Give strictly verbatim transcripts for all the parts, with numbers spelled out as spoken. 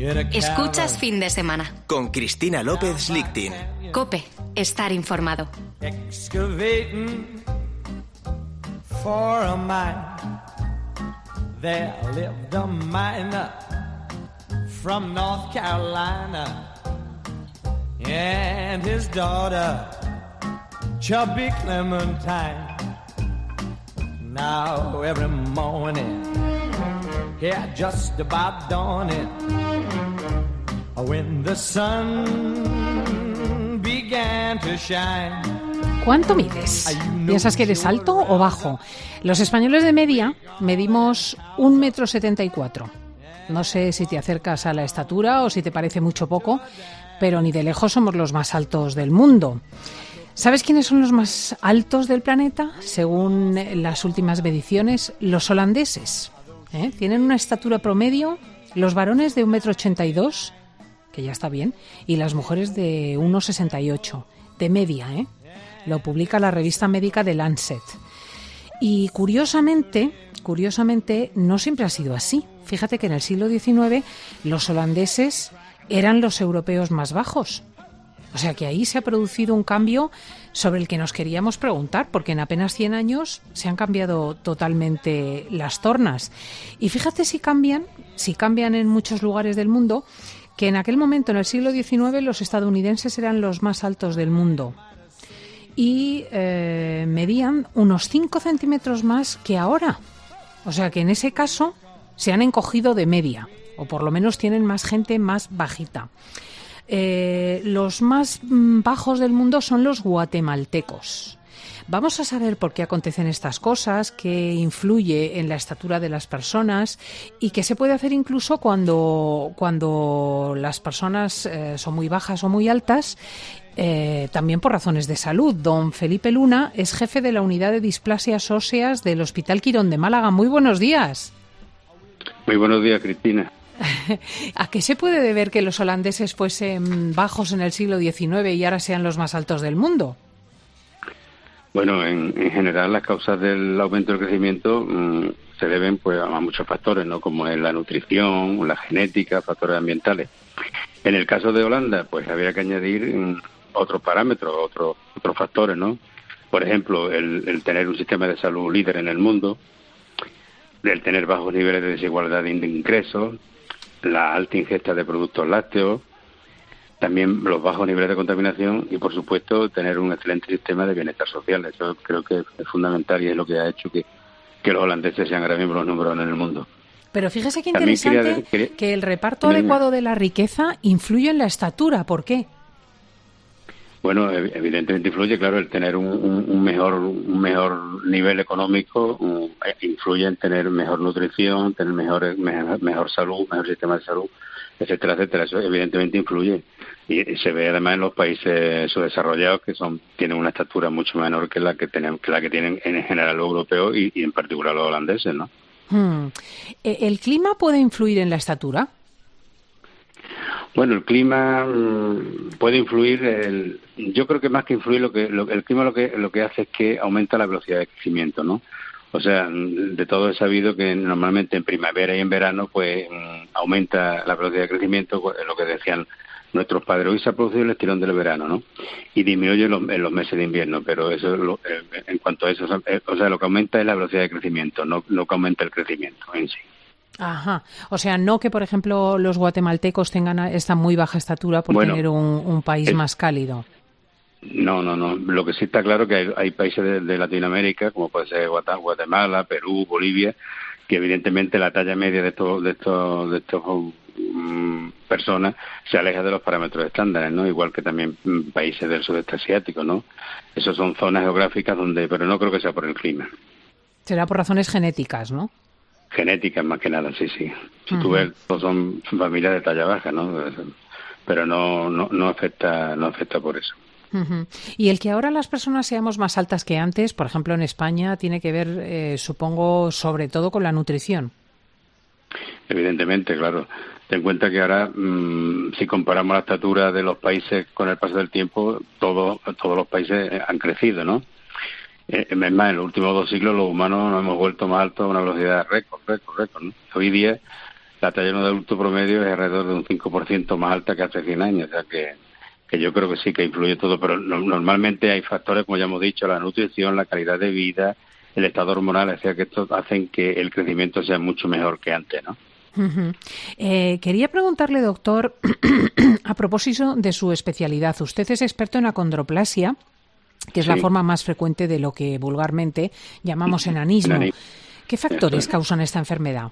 Escuchas Fin de Semana con Cristina López Lichting. COPE, estar informado. Excavating for a mine, there lived a miner from North Carolina, and his daughter, Chubby Clementine. Now every morning, yeah, just about dawning, when the sun began to shine. ¿Cuánto mides? ¿Piensas que eres alto o bajo? Los españoles de media medimos un metro setenta y cuatro. No sé si te acercas a la estatura o si te parece mucho poco, pero ni de lejos somos los más altos del mundo. ¿Sabes quiénes son los más altos del planeta? Según las últimas mediciones, los holandeses. ¿Eh? Tienen una estatura promedio, los varones de un metro ochenta y dos, que ya está bien, y las mujeres de uno sesenta y ocho, de media, ¿eh? Lo publica la revista médica The Lancet. Y curiosamente, curiosamente, no siempre ha sido así. Fíjate que en el siglo diecinueve los holandeses eran los europeos más bajos. O sea que ahí se ha producido un cambio sobre el que nos queríamos preguntar, porque en apenas cien años se han cambiado totalmente las tornas. Y fíjate si cambian, si cambian en muchos lugares del mundo, que en aquel momento, en el siglo diecinueve, los estadounidenses eran los más altos del mundo. Y eh, medían unos cinco centímetros más que ahora. O sea que en ese caso se han encogido de media, o por lo menos tienen más gente más bajita. Eh, los más bajos del mundo son los guatemaltecos. Vamos a saber por qué acontecen estas cosas, qué influye en la estatura de las personas y qué se puede hacer incluso cuando, cuando las personas eh, son muy bajas o muy altas, eh, también por razones de salud. Don Felipe Luna es jefe de la unidad de displasias óseas del Hospital Quirón de Málaga. Muy buenos días. Muy buenos días, Cristina. ¿A qué se puede deber que los holandeses fuesen bajos en el siglo diecinueve y ahora sean los más altos del mundo? Bueno, en, en general las causas del aumento del crecimiento mmm, se deben pues a muchos factores, ¿no? Como es la nutrición, la genética, factores ambientales. En el caso de Holanda, pues habría que añadir mmm, otros parámetros, otros otros factores, ¿no? Por ejemplo, el, el tener un sistema de salud líder en el mundo, el tener bajos niveles de desigualdad de ingresos, la alta ingesta de productos lácteos, también los bajos niveles de contaminación y, por supuesto, tener un excelente sistema de bienestar social. Eso creo que es fundamental y es lo que ha hecho que, que los holandeses sean ahora mismo los números uno en el mundo. Pero fíjese qué interesante quería, quería, que el reparto quería, adecuado de la riqueza influye en la estatura. ¿Por qué? Bueno, evidentemente influye, claro, el tener un, un, un mejor un mejor nivel económico um, influye en tener mejor nutrición, tener mejor, mejor, mejor salud, mejor sistema de salud, etcétera, etcétera. Eso evidentemente influye y, y se ve además en los países subdesarrollados que son tienen una estatura mucho menor que la que tenemos, que la que tienen en general los europeos y, y en particular los holandeses, ¿no? Hmm. ¿El clima puede influir en la estatura? Bueno, el clima mmm, puede influir. El, yo creo que más que influir, lo que lo, el clima lo que lo que hace es que aumenta la velocidad de crecimiento, ¿no? O sea, de todo es sabido que normalmente en primavera y en verano, pues mmm, aumenta la velocidad de crecimiento, lo que decían nuestros padres. Hoy se ha producido el estirón del verano, ¿no? Y disminuye en los, en los meses de invierno, pero eso, lo, eh, en cuanto a eso, o sea, lo que aumenta es la velocidad de crecimiento, no no que aumenta el crecimiento en sí. Ajá, o sea, no que, por ejemplo, los guatemaltecos tengan esta muy baja estatura por bueno, tener un, un país el, más cálido. No, no, no. Lo que sí está claro que hay, hay países de, de Latinoamérica, como puede ser Guatemala, Perú, Bolivia, que evidentemente la talla media de estos de estos de estos um, personas se aleja de los parámetros estándares, ¿no? Igual que también um, países del sudeste asiático, ¿no? Esas son zonas geográficas donde, pero no creo que sea por el clima. Será por razones genéticas, ¿no? Genéticas más que nada, sí, sí. Si uh-huh. tú ves, pues son familias de talla baja, ¿no? Pero no no no afecta no afecta por eso. Uh-huh. Y el que ahora las personas seamos más altas que antes, por ejemplo en España, tiene que ver, eh, supongo, sobre todo con la nutrición. Evidentemente, claro. Ten en cuenta que ahora, mmm, si comparamos la estatura de los países con el paso del tiempo, todos todos los países han crecido, ¿no? Es más, en los últimos dos siglos los humanos nos hemos vuelto más altos a una velocidad récord, récord, récord, ¿no? Hoy día la talla de un adulto promedio es alrededor de un cinco por ciento más alta que hace cien años, o sea que, que yo creo que sí que influye todo, pero no, normalmente hay factores, como ya hemos dicho, la nutrición, la calidad de vida, el estado hormonal, o sea que estos hacen que el crecimiento sea mucho mejor que antes, ¿no? Uh-huh. Eh, quería preguntarle, doctor, a propósito de su especialidad. Usted es experto en acondroplasia, que es sí. la forma más frecuente de lo que vulgarmente llamamos enanismo. Enanismo. ¿Qué factores causan esta enfermedad?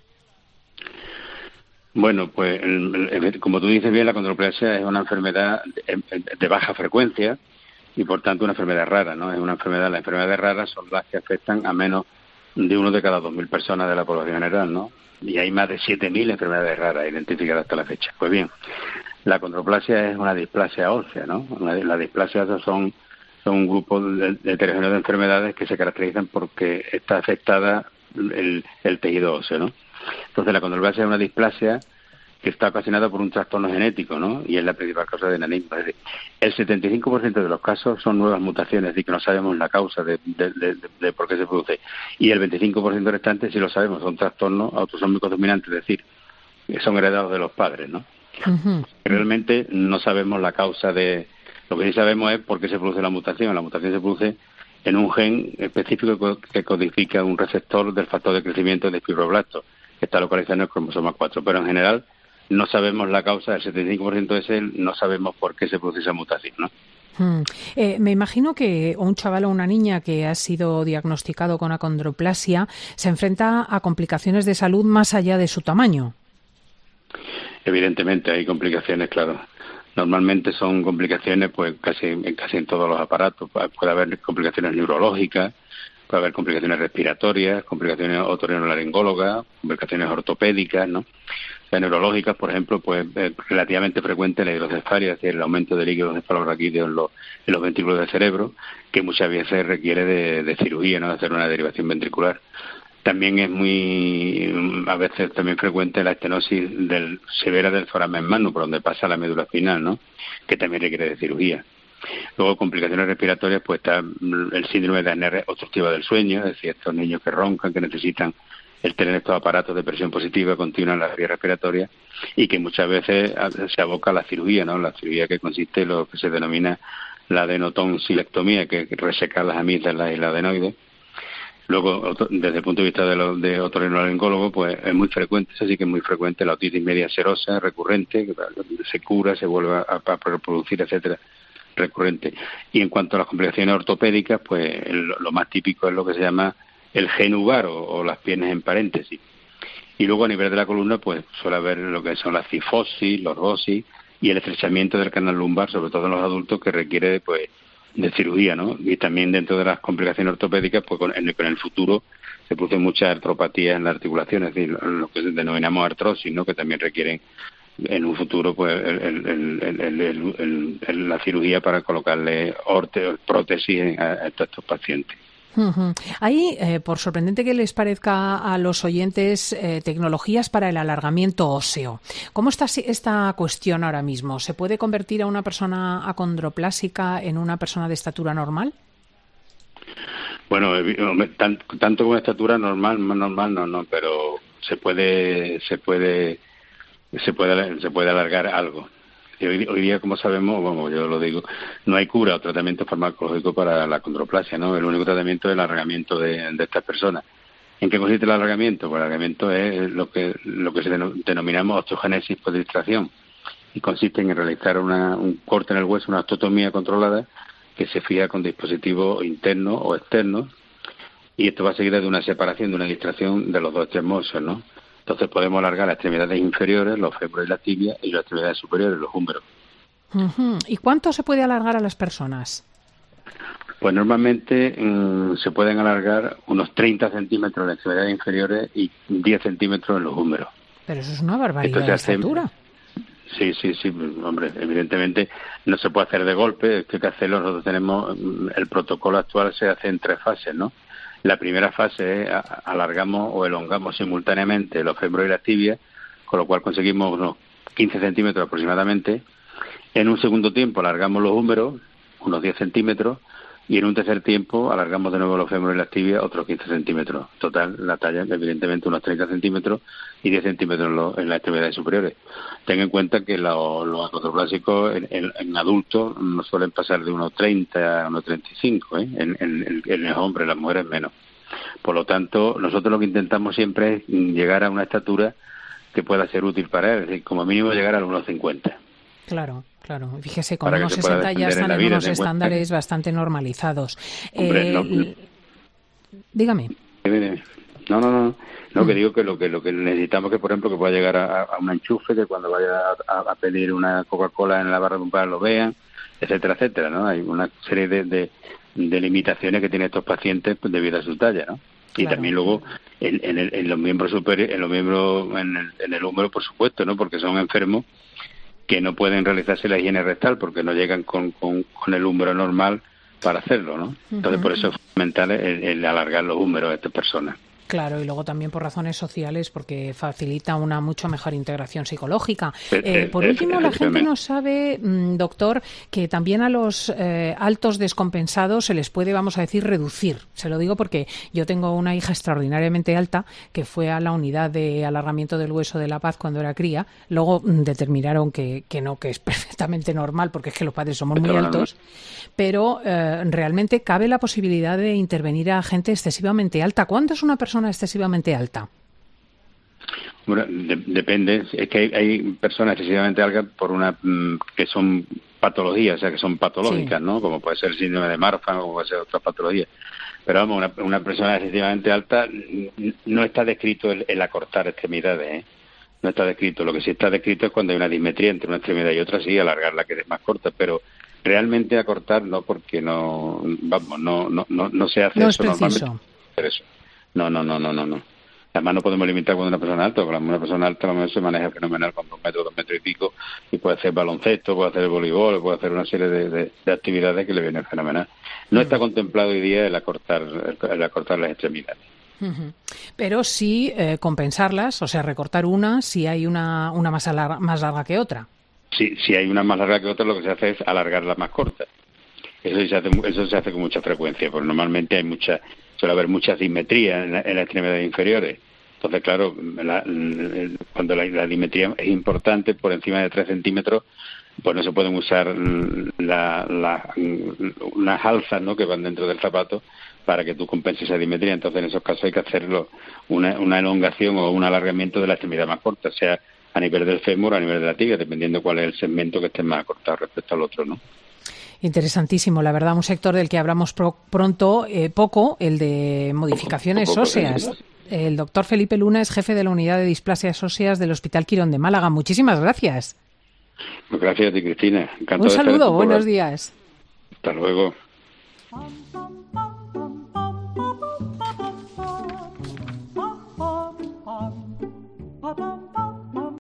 Bueno, pues como tú dices bien, la acondroplasia es una enfermedad de, de baja frecuencia y por tanto una enfermedad rara, ¿no? Es una enfermedad, las enfermedades raras son las que afectan a menos de uno de cada dos mil personas de la población general, ¿no? Y hay más de siete mil enfermedades raras identificadas hasta la fecha. Pues bien, la acondroplasia es una displasia ósea, ¿no? Las displasias son, son un grupo de, de heterogéneo de enfermedades que se caracterizan porque está afectada el, el tejido óseo, ¿no? Entonces la acondroplasia es una displasia que está ocasionada por un trastorno genético, ¿no? Y es la principal causa de enanismo. Es decir, el setenta y cinco por ciento de los casos son nuevas mutaciones, es decir, que no sabemos la causa de, de, de, de por qué se produce. Y el veinticinco por ciento restante sí lo sabemos, son trastornos autosómicos dominantes, es decir, que son heredados de los padres, ¿no? Uh-huh. Realmente no sabemos la causa de... Lo que sí sabemos es por qué se produce la mutación. La mutación se produce en un gen específico que codifica un receptor del factor de crecimiento de fibroblastos, que está localizado en el cromosoma cuatro, pero en general no sabemos la causa, del setenta y cinco por ciento es él, no sabemos por qué se produce esa mutación, ¿no? Hmm. Eh, me imagino que un chaval o una niña que ha sido diagnosticado con acondroplasia se enfrenta a complicaciones de salud más allá de su tamaño. Evidentemente hay complicaciones, claro. Normalmente son complicaciones pues casi, casi en todos los aparatos. Puede haber complicaciones neurológicas, puede haber complicaciones respiratorias, complicaciones otorrinolaringólogas, complicaciones ortopédicas, ¿no? O sea, neurológicas, por ejemplo, pues es relativamente frecuente la hidrocefalia, es decir, el aumento de líquidos cefalorraquídeos en los, en los ventrículos del cerebro, que muchas veces requiere de, de cirugía, ¿no? De hacer una derivación ventricular. También es muy, a veces también frecuente la estenosis del, severa del foramen magnum, por donde pasa la médula espinal, ¿no? Que también requiere de cirugía. Luego, complicaciones respiratorias, pues está el síndrome de apnea obstructiva del sueño, es decir, estos niños que roncan, que necesitan el tener estos aparatos de presión positiva continua en la vía respiratoria y que muchas veces se aboca a la cirugía, ¿no? La cirugía que consiste en lo que se denomina la adenotonsilectomía, que es resecar las amígdalas y la adenoide. Luego, desde el punto de vista de, lo, de otorrinolaringólogo, pues es muy frecuente, eso sí que es muy frecuente, la otitis media serosa recurrente, que se cura, se vuelve a, a reproducir, etcétera, recurrente. Y en cuanto a las complicaciones ortopédicas, pues el, lo más típico es lo que se llama el genubar o, o las piernas en paréntesis. Y luego a nivel de la columna, pues suele haber lo que son la cifosis, la ordosis y el estrechamiento del canal lumbar, sobre todo en los adultos, que requiere pues de cirugía, ¿no? Y también dentro de las complicaciones ortopédicas, pues con, en, con el futuro se producen muchas artropatías en la articulación, es decir, lo que denominamos artrosis, ¿no? Que también requieren en un futuro pues el, el, el, el, el, el, el, la cirugía para colocarle orte, prótesis a, a estos pacientes. Uh-huh. Hay, eh, por sorprendente que les parezca a los oyentes, eh, tecnologías para el alargamiento óseo. ¿Cómo está esta cuestión ahora mismo? ¿Se puede convertir a una persona acondroplásica en una persona de estatura normal? Bueno, tanto, tanto con estatura normal, normal no, no, pero se puede, se puede, se puede, se puede alargar algo. Hoy, hoy día, como sabemos, como yo lo digo, no hay cura o tratamiento farmacológico para la acondroplasia, ¿no? El único tratamiento es el alargamiento de, de estas personas. ¿En qué consiste el alargamiento? Pues el alargamiento es lo que lo que se denominamos osteogénesis por distracción y consiste en realizar una, un corte en el hueso, una osteotomía controlada que se fija con dispositivos internos o externos y esto va seguida de una separación, de una distracción de los dos extremos, ¿no? Entonces podemos alargar las extremidades inferiores, los fémures y las tibias, y las extremidades superiores, los húmeros. Uh-huh. ¿Y cuánto se puede alargar a las personas? Pues normalmente mmm, se pueden alargar unos treinta centímetros en las extremidades inferiores y diez centímetros en los húmeros. Pero eso es una barbaridad de estatura. Sí, sí, sí, hombre, evidentemente no se puede hacer de golpe, hay que hacerlo. Nosotros tenemos, el protocolo actual se hace en tres fases, ¿no? La primera fase es alargamos o elongamos simultáneamente los fémures y las tibias, con lo cual conseguimos unos quince centímetros aproximadamente. En un segundo tiempo alargamos los húmeros, unos diez centímetros, y en un tercer tiempo alargamos de nuevo los fémures y las tibias otros quince centímetros. Total, la talla, evidentemente, unos treinta centímetros y diez centímetros en, lo, en las extremidades superiores. Ten en cuenta que lo, los acondroplásicos en, en, en adultos no suelen pasar de unos treinta a unos treinta y cinco, ¿eh? en, en, en los hombres, las mujeres menos. Por lo tanto, nosotros lo que intentamos siempre es llegar a una estatura que pueda ser útil para él, es decir, como mínimo llegar a los unos cincuenta. Claro, claro. Fíjese, con unos sesenta ya están en, en unos estándares bastante normalizados. Hombre, eh, no, dígame. No, no, no. No, que digo que lo que lo que necesitamos que, por ejemplo, que pueda llegar a, a un enchufe, que cuando vaya a, a pedir una Coca-Cola en la barra de un bar lo vean, etcétera, etcétera, ¿no? Hay una serie de, de, de limitaciones que tienen estos pacientes pues, debido a su talla, ¿no? Y claro. También luego en, en, el, en los miembros superiores, en los miembros, en el, en el húmero, por supuesto, ¿no? Porque son enfermos que no pueden realizarse la higiene rectal porque no llegan con, con, con el húmero normal para hacerlo, ¿no? Entonces, uh-huh. por eso es fundamental el, el alargar los húmeros de estas personas. Claro, y luego también por razones sociales, porque facilita una mucho mejor integración psicológica. Eh, eh, por último, la gente no sabe, doctor, que también a los eh, altos descompensados se les puede, vamos a decir, reducir. Se lo digo porque yo tengo una hija extraordinariamente alta que fue a la unidad de alargamiento del hueso de La Paz cuando era cría. Luego mm, determinaron que, que no, que es perfectamente normal, porque es que los padres somos muy altos. Pero eh, realmente cabe la posibilidad de intervenir a gente excesivamente alta. ¿Cuándo es una persona excesivamente alta? Bueno, de, depende. Es que hay, hay personas excesivamente altas por una mm, que son patologías, o sea, que son patológicas, sí. ¿no? Como puede ser el síndrome de Marfan o como puede ser otras patologías. Pero vamos, una, una persona excesivamente alta no está descrito el, el acortar extremidades, ¿eh? No está descrito. Lo que sí está descrito es cuando hay una dismetría entre una extremidad y otra, sí, alargarla que es más corta, pero realmente acortar no, porque no, vamos, no, no, no, no se hace no eso es preciso. Normalmente. Eso. No, no, no, no, no, no. Además no podemos limitar cuando una persona alta, porque una persona alta a lo mejor se maneja fenomenal con dos metros, dos metros y pico, y puede hacer baloncesto, puede hacer voleibol, puede hacer una serie de, de, de actividades que le vienen fenomenal. No está contemplado hoy día el acortar, el acortar las extremidades. Uh-huh. Pero sí eh, compensarlas, o sea, recortar una si hay una, una más, larga, más larga que otra. Sí, si hay una más larga que otra, lo que se hace es alargarla más corta. Eso se hace, eso se hace con mucha frecuencia, porque normalmente hay mucha, suele haber mucha asimetría en, la, en las extremidades inferiores. Entonces, claro, la, la, cuando la, la dimetría es importante, por encima de tres centímetros, pues no se pueden usar la, la, unas alzas, ¿no?, que van dentro del zapato para que tú compenses esa dimetría. Entonces, en esos casos hay que hacerlo una, una elongación o un alargamiento de la extremidad más corta, sea a nivel del fémur o a nivel de la tibia, dependiendo cuál es el segmento que esté más acortado respecto al otro, ¿no? Interesantísimo, la verdad, un sector del que hablamos pro, pronto, eh, poco, el de modificaciones poco, poco, óseas. Poco. El doctor Felipe Luna es jefe de la unidad de displasias óseas del Hospital Quirón de Málaga. Muchísimas gracias. Pues gracias a ti, Cristina. Encantado. Un saludo, buenos días. Hasta luego. Ba-dum.